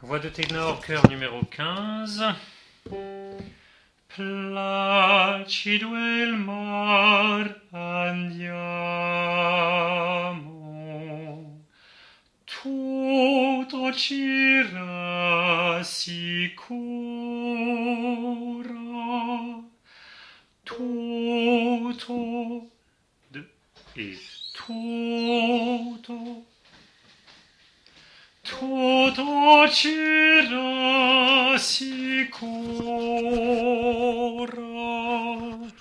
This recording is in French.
Voix de ténor, chœur numéro 15. Placido il mar andiamo, tutto ci rassicura, tutto e tutto ci rassicura.